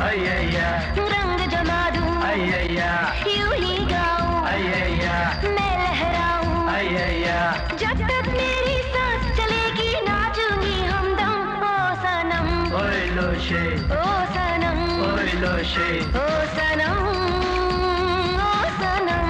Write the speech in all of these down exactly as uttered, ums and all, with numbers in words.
अय्या रंग जमा दूं अय्या यूं ही गाऊं अय्या मैं लहराऊं अय्या जब तक मेरी सांस चलेगी नाचूंगी हमदम ओ सनम ओए लोशे ओ सनम ओए लोशे ओ सनम ओ सनम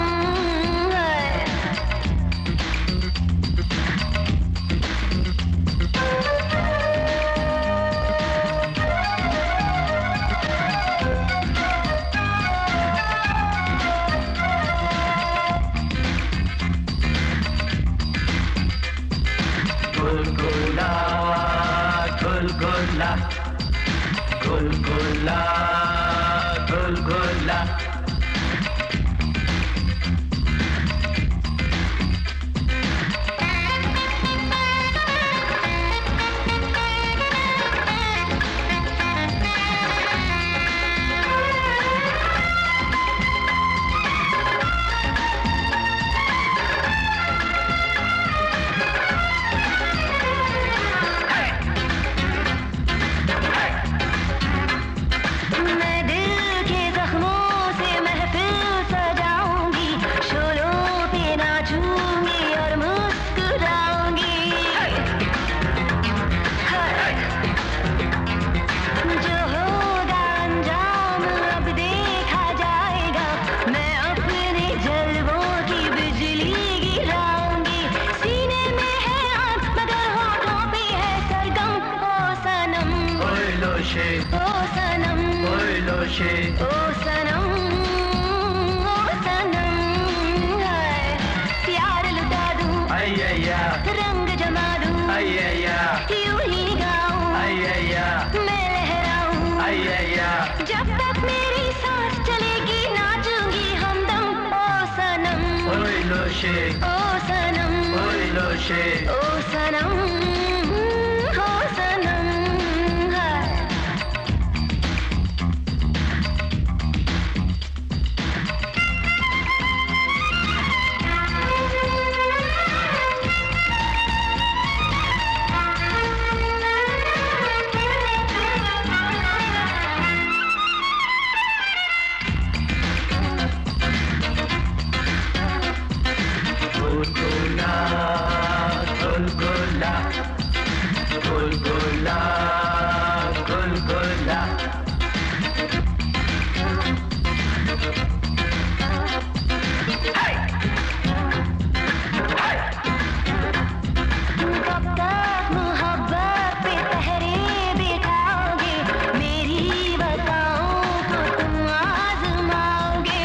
गुलगुला गुलगुला गुलगुला गुलगुला ओ सनम ओए लोशे ओ सनम ओ सनम प्यार लुटा दूं अय्या रंग जमा दूं अय्या यूं ही गाऊं अय्या मैं लहराऊं अय्या जब तक मेरी सांस चलेगी नाचूंगी हमदम ओ सनम ओए लोशे ओ सनम ओए लोशे ओ सनम ओ सनम गुलगुला गुलगुला गुलगुला गुलगुला कब तक मोहब्बत पे पहरे बिठाओगे मेरी बताओ तो तुम आजमाओगे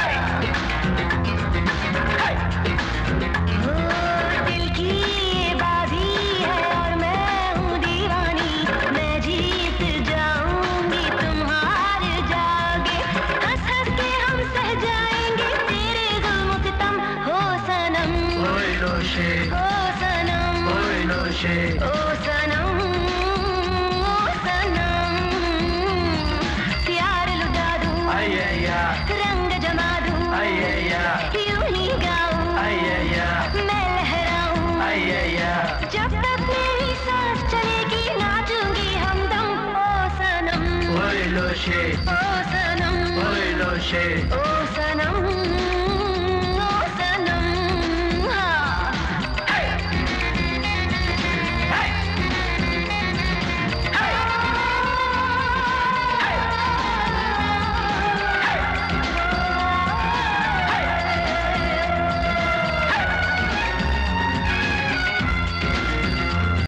ओ दिल की ये बाजी है और मैं हूँ दीवानी मैं जीत जाऊंगी तुम हार जाओगे हंस हंस के हम सह जाएंगे तेरे जुल्म सितम हो सनम ओए लोशे ओ सनम ओए लोशे ओ सनम ओ सनम प्यार लुटा दूं अय्या रंग जमा दूं अय्या यूं ही गाऊं अय्या मैं लहराऊं अय्या जब तक मेरी सांस चलेगी नाचूंगी हमदम ओ सनम ओए लोशे ओ सनम ओए लोशे ओ सनम